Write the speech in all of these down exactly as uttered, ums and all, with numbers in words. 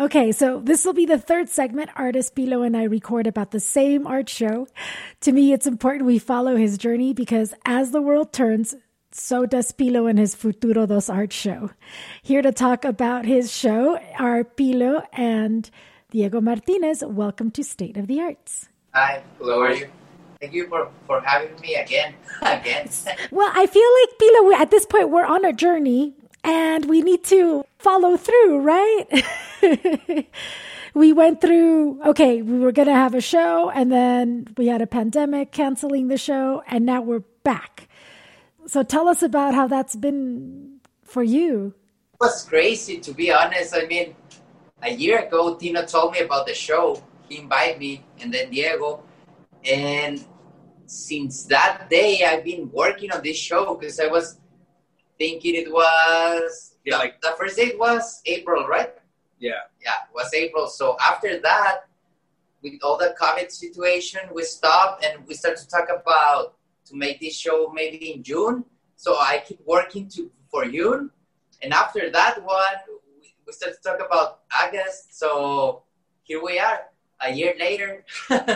Okay, so this will be the third segment. Artist Pilo and I record about the same art show. To me, it's important we follow his journey because as the world turns, so does Pilo and his Futuro Dos art show. Here to talk about his show are Pilo and Diego Martinez. Welcome to State of the Arts. Hi, hello, how are you? Thank you for, for having me again. again. Well, I feel like, Pilo, we, at this point, we're on a journey. And we need to follow through, right? We went through, okay, we were going to have a show, and then we had a pandemic canceling the show, and now we're back. So tell us about how that's been for you. It was crazy, to be honest. I mean, a year ago, Tino told me about the show. He invited me, and then Diego. And since that day, I've been working on this show because I was thinking it was yeah, the, like the first date was April, right? Yeah, yeah, it was April. So after that, with all the COVID situation, we stopped and we started to talk about to make this show maybe in June. So I keep working to for June, and after that one, we started to talk about August. So here we are, a year later.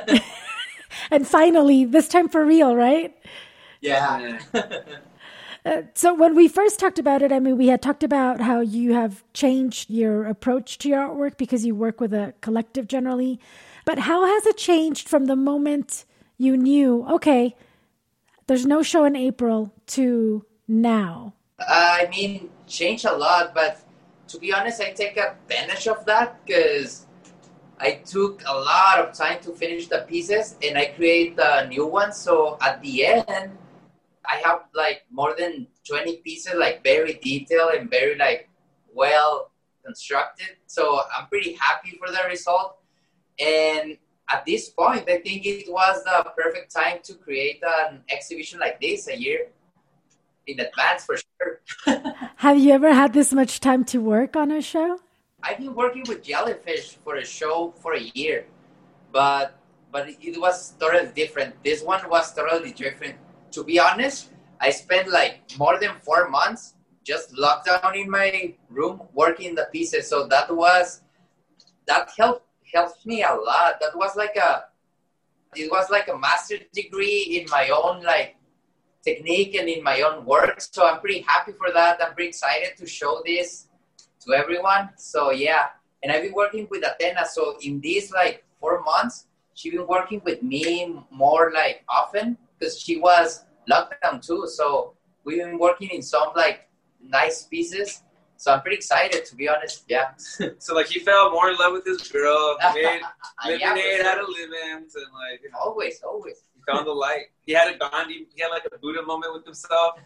And finally, this time for real, right? Yeah. Uh, so when we first talked about it, I mean, we had talked about how you have changed your approach to your artwork because you work with a collective generally. But how has it changed from the moment you knew, okay, there's no show in April to now? Uh, I mean, changed a lot, but to be honest, I take advantage of that because I took a lot of time to finish the pieces and I create the new ones. So at the end, I have like more than twenty pieces, like very detailed and very like well constructed. So I'm pretty happy for the result. And at this point, I think it was the perfect time to create an exhibition like this a year in advance for sure. Have you ever had this much time to work on a show? I've been working with Jellyfish for a show for a year, but but it was totally different. This one was totally different. To be honest, I spent like more than four months just locked down in my room working the pieces. So that was, that helped, helped me a lot. That was like a, it was like a master's degree in my own like technique and in my own work. So I'm pretty happy for that. I'm pretty excited to show this to everyone. So yeah, and I've been working with Athena. So in these like four months, she's been working with me more like often, because she was locked down too. So we've been working in some like nice pieces. So I'm pretty excited, to be honest. Yeah. So like he fell more in love with his girl, made lemonade yeah, out of lemons, and like you know, always, always. He found the light. He had a Gandhi. He had like a Buddha moment with himself.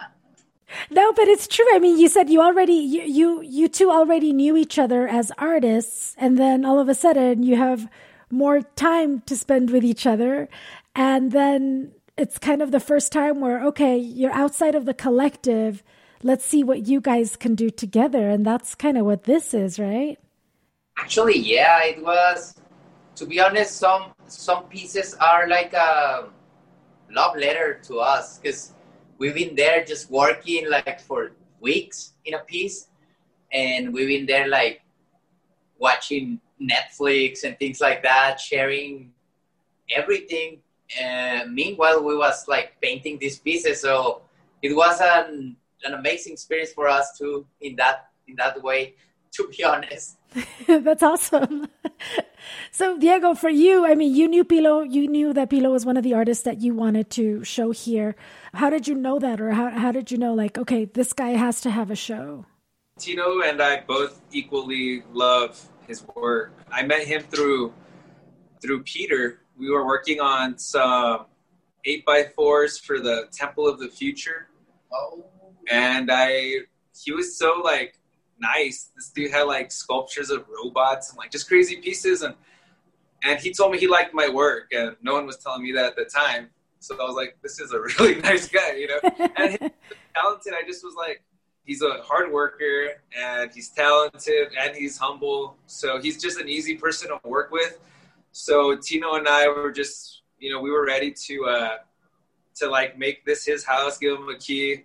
No, but it's true. I mean, you said you already, you, you, you two already knew each other as artists, and then all of a sudden you have more time to spend with each other. And then it's kind of the first time where, okay, you're outside of the collective. Let's see what you guys can do together. And that's kind of what this is, right? Actually, yeah, it was, to be honest, some some pieces are like a love letter to us, because we've been there just working like for weeks in a piece. And we've been there like watching Netflix and things like that, sharing everything. Uh, meanwhile, we was like painting these pieces, so it was an an amazing experience for us too. In that in that way, to be honest. That's awesome. So Diego, for you, I mean, you knew Pilo. You knew that Pilo was one of the artists that you wanted to show here. How did you know that, or how how did you know, like, okay, this guy has to have a show? Tino and I both equally love his work. I met him through through Peter. We were working on some eight by fours for the Temple of the Future. Oh. And I, he was so like nice. This dude had like sculptures of robots and like just crazy pieces. And, and he told me he liked my work, and no one was telling me that at the time. So I was like, this is a really nice guy, you know? And he's talented. I just was like, he's a hard worker, and he's talented, and he's humble. So he's just an easy person to work with. So Tino and I were just, you know, we were ready to, uh, to like make this his house, give him a key.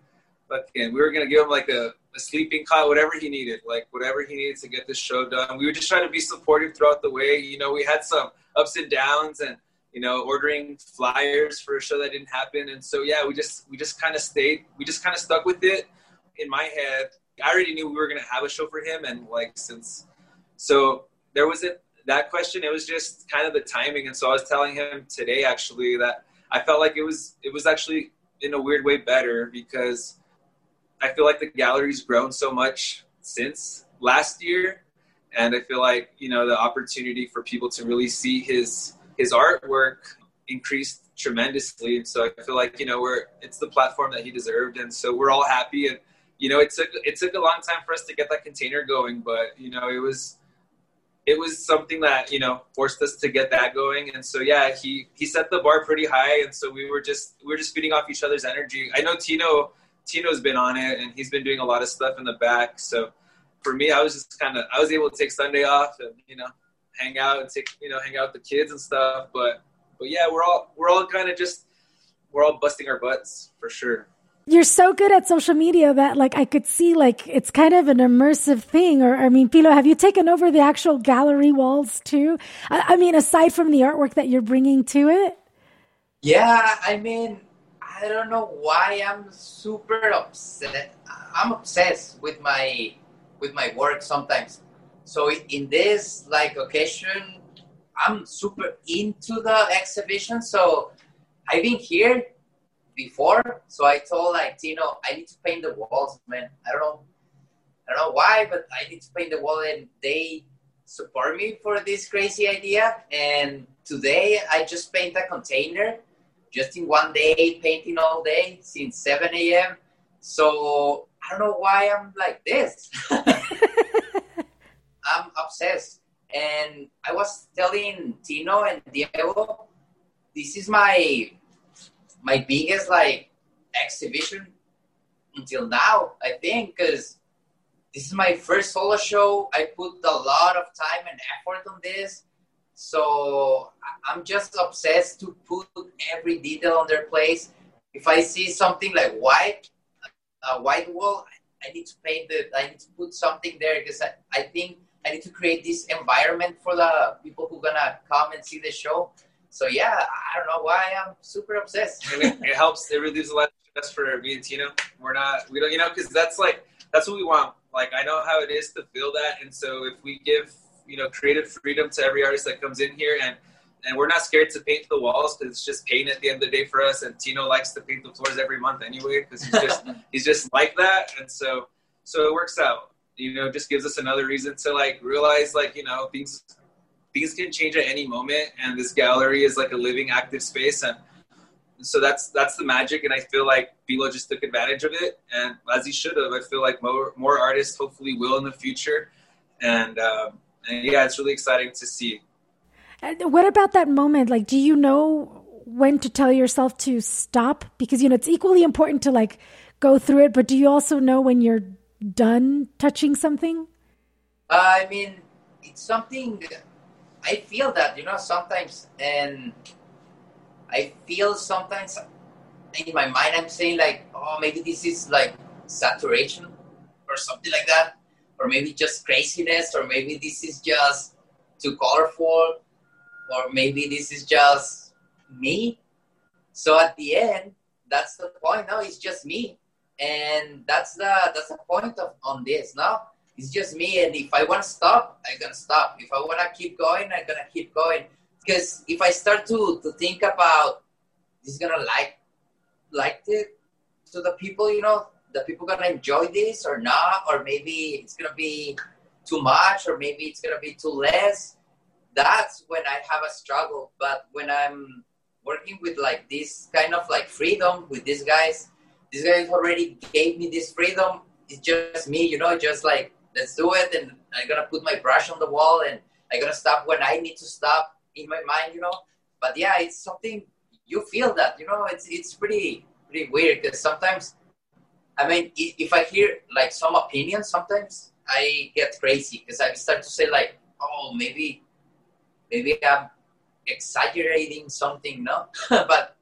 fucking, we were gonna give him like a, a sleeping cot, whatever he needed, like whatever he needed to get this show done. We were just trying to be supportive throughout the way. You know, we had some ups and downs, and you know, ordering flyers for a show that didn't happen. And so, yeah, we just, we just kind of stayed, we just kind of stuck with it. In my head, I already knew we were going to have a show for him. And like, since, so there wasn't that question. It was just kind of the timing. And so I was telling him today, actually, that I felt like it was, it was actually in a weird way better, because I feel like the gallery's grown so much since last year. And I feel like, you know, the opportunity for people to really see his, his artwork increased tremendously. And so I feel like, you know, we're, it's the platform that he deserved. And so we're all happy. And, you know, it took, it took a long time for us to get that container going, but, you know, it was, it was something that, you know, forced us to get that going. And so, yeah, he, he set the bar pretty high. And so we were just, we were just feeding off each other's energy. I know Tino, Tino's been on it, and he's been doing a lot of stuff in the back. So for me, I was just kind of, I was able to take Sunday off and, you know, hang out and take, you know, hang out with the kids and stuff. But, but yeah, we're all, we're all kind of just, we're all busting our butts for sure. You're so good at social media that like I could see like it's kind of an immersive thing. Or, I mean, Pilo, have you taken over the actual gallery walls too? I, I mean, aside from the artwork that you're bringing to it? Yeah, I mean, I don't know why I'm super obsessed. I'm obsessed with my, with my work sometimes. So in this like occasion, I'm super into the exhibition. So I've been here before. So I told like Tino, I need to paint the walls, man. I don't know, I don't know why, but I need to paint the wall, and they support me for this crazy idea. And today I just paint a container, just in one day, painting all day since seven a.m. So I don't know why I'm like this. I'm obsessed. And I was telling Tino and Diego, this is my my biggest like exhibition until now, I think, because this is my first solo show. I put a lot of time and effort on this. So I'm just obsessed to put every detail on their place. If I see something like white, a white wall, I need to paint it. I need to put something there, because I, I think I need to create this environment for the people who are going to come and see the show. So, yeah, I don't know why I'm super obsessed. And it, it helps. It relieves a lot of stress for me and Tino. We're not, we don't, you know, because that's like, that's what we want. Like, I know how it is to feel that. And so if we give, you know, creative freedom to every artist that comes in here, and, and we're not scared to paint the walls, because it's just paint at the end of the day for us. And Tino likes to paint the floors every month anyway, because he's just, he's just like that. And so, so it works out. You know, just gives us another reason to like realize, like, you know, things things can change at any moment, and this gallery is like a living, active space, and so that's that's the magic. And I feel like Pilo just took advantage of it, and as he should have. I feel like more more artists hopefully will in the future, and um, and yeah, it's really exciting to see. And what about that moment? Like, do you know when to tell yourself to stop? Because, you know, it's equally important to like go through it, but do you also know when you're done touching something? Uh, I mean, it's something, I feel that, you know, sometimes, and I feel sometimes in my mind, I'm saying like, oh, maybe this is like saturation or something like that, or maybe just craziness, or maybe this is just too colorful, or maybe this is just me. So at the end, that's the point. No, it's just me. And that's the that's the point of on this. No, it's just me. And if I want to stop, I'm gonna stop. If I want to keep going, I'm gonna keep going. Because if I start to to think about this, is gonna like like it to the people, you know, the people gonna enjoy this or not, or maybe it's gonna be too much, or maybe it's gonna be too less. That's when I have a struggle. But when I'm working with like this kind of like freedom with these guys. These guys already gave me this freedom. It's just me, you know, just like, let's do it. And I'm going to put my brush on the wall, and I'm going to stop when I need to stop in my mind, you know. But yeah, it's something, you feel that, you know, it's it's pretty, pretty weird, because sometimes, I mean, if I hear like some opinions, sometimes I get crazy, because I start to say like, oh, maybe, maybe I'm exaggerating something, no? But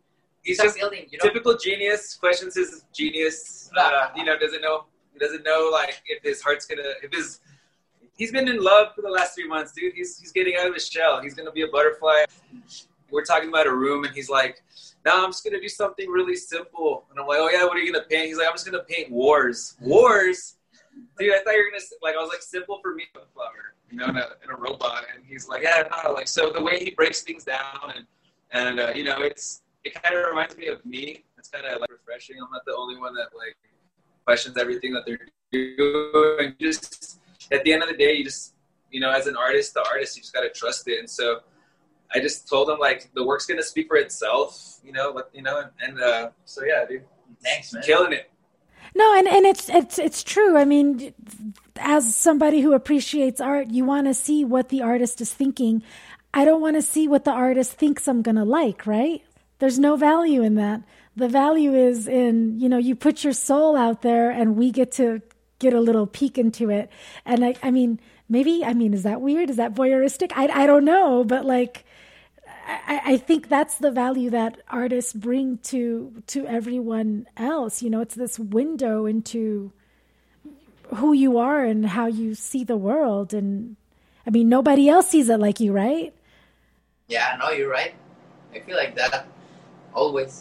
he's it's just appealing, you know? typical genius. Questions his genius. Uh, you know, doesn't know. He doesn't know like if his heart's gonna. If his he's been in love for the last three months, dude. He's he's getting out of his shell. He's gonna be a butterfly. We're talking about a room, and he's like, "No, I'm just gonna do something really simple." And I'm like, "Oh yeah, what are you gonna paint?" He's like, "I'm just gonna paint wars." Wars, dude. I thought you were gonna like. I was like, simple for me, a flower, you know, in a, in a robot. And he's like, "Yeah, no." Like, so the way he breaks things down, and and uh, you know, it's it kind of reminds me of me. It's kind of like refreshing. I'm not the only one that like questions everything that they're doing. Just at the end of the day, you just, you know, as an artist, the artist, you just gotta trust it. And so I just told him like the work's gonna speak for itself, you know, but you know, and, and uh, so yeah, dude, Thanks, man. killing it. No, and, and it's it's it's true. I mean, as somebody who appreciates art, you want to see what the artist is thinking. I don't want to see what the artist thinks I'm gonna like, right? There's no value in that. The value is in, you know, you put your soul out there and we get to get a little peek into it. And I, I mean, maybe, I mean, is that weird? Is that voyeuristic? I, I don't know. But like, I, I think that's the value that artists bring to, to everyone else. You know, it's this window into who you are and how you see the world. And I mean, nobody else sees it like you, right? Yeah, no, you're right. I feel like that always.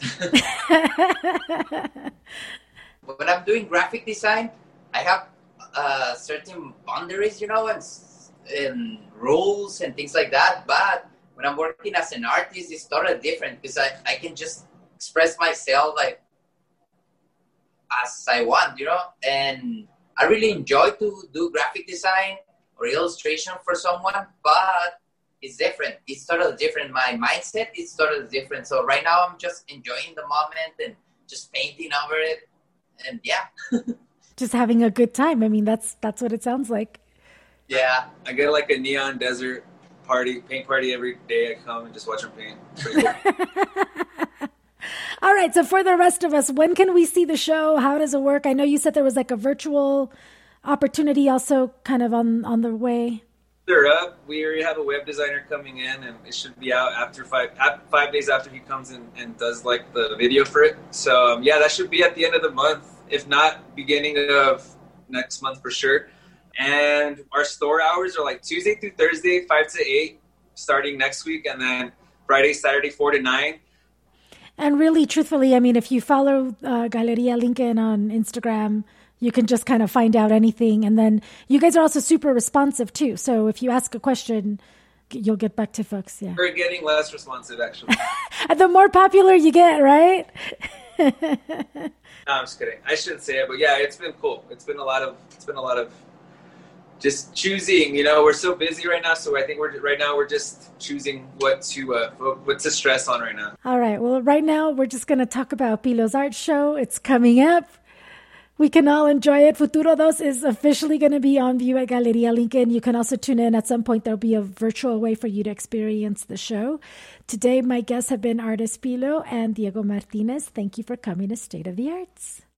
When I'm doing graphic design, I have uh, certain boundaries, you know, and, and rules and things like that. But when I'm working as an artist, it's totally different because I, I can just express myself like as I want, you know. And I really enjoy to do graphic design or illustration for someone, but it's different. It's totally different. My mindset is totally different. So right now I'm just enjoying the moment and just painting over it. And yeah. Just having a good time. I mean, that's that's what it sounds like. Yeah. I get like a neon desert party, paint party every day. I come and just watch them paint. Pretty cool. All right. So for the rest of us, when can we see the show? How does it work? I know you said there was like a virtual opportunity also kind of on, on the way. They're up. We already have a web designer coming in, and it should be out after five five days after he comes in and does like the video for it. So um, yeah, that should be at the end of the month, if not beginning of next month for sure. And our store hours are like Tuesday through Thursday, five to eight, starting next week, and then Friday, Saturday, four to nine. And really, truthfully, I mean, if you follow uh, Galeria Lincoln on Instagram, you can just kind of find out anything. And then you guys are also super responsive too. So if you ask a question, you'll get back to folks. Yeah. We're getting less responsive, actually. The more popular you get, right? No, I'm just kidding. I shouldn't say it, but yeah, it's been cool. It's been a lot of, it's been a lot of just choosing, you know, we're so busy right now. So I think we're right now, we're just choosing what to, uh, what to stress on right now. All right. Well, right now we're just going to talk about Pilo's art show. It's coming up. We can all enjoy it. Futuro dos is officially going to be on view at Galeria Lincoln. You can also tune in at some point. There'll be a virtual way for you to experience the show. Today, my guests have been artist Pilo and Diego Martinez. Thank you for coming to State of the Arts.